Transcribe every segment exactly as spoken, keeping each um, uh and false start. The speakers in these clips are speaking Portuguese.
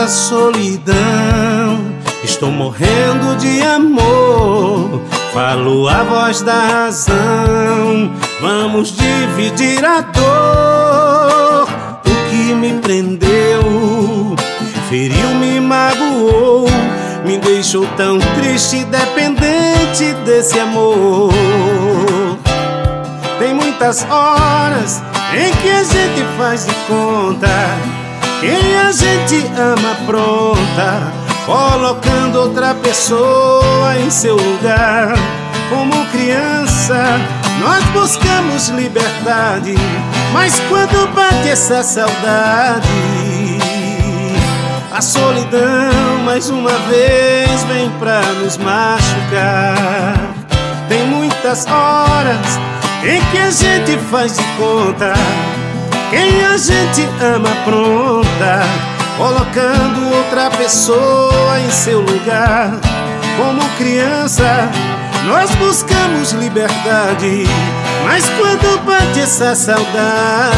Tanta solidão, estou morrendo de amor. Falo a voz da razão, vamos dividir a dor. O que me prendeu, feriu, me magoou, me deixou tão triste, dependente desse amor. Tem muitas horas em que a gente faz de conta quem a gente ama pronta, colocando outra pessoa em seu lugar. Como criança, nós buscamos liberdade, mas quando bate essa saudade, a solidão mais uma vez vem pra nos machucar. Tem muitas horas em que a gente faz de conta quem a gente ama pronta, colocando outra pessoa em seu lugar. Como criança, nós buscamos liberdade, mas quando bate essa saudade,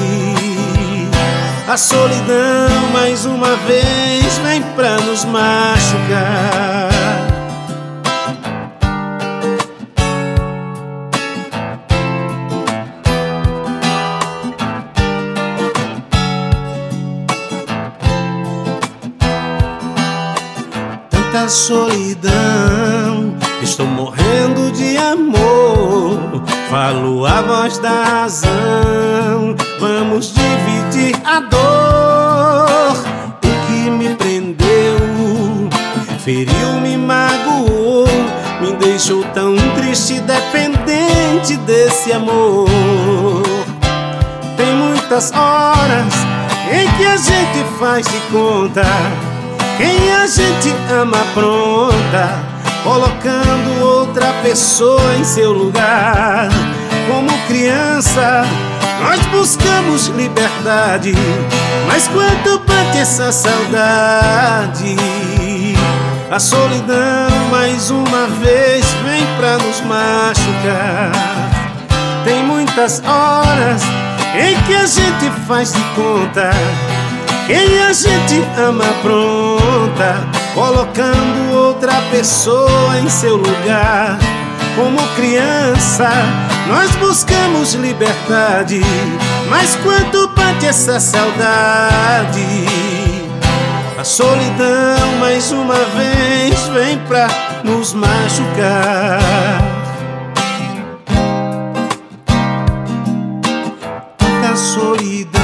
a solidão mais uma vez vem pra nos machucar. Tanta solidão, estou morrendo de amor. Falo a voz da razão, vamos dividir a dor. O que me prendeu, feriu, me magoou, me deixou tão triste, dependente desse amor. Tem muitas horas em que a gente faz de conta quem a gente ama pronta, colocando outra pessoa em seu lugar. Como criança, nós buscamos liberdade, mas quando bate essa saudade, a solidão mais uma vez vem pra nos machucar. Tem muitas horas em que a gente faz de conta quem a gente ama pronta, colocando outra pessoa em seu lugar. Como criança, nós buscamos liberdade, mas quando bate essa saudade, a solidão mais uma vez vem pra nos machucar. Tanta solidão,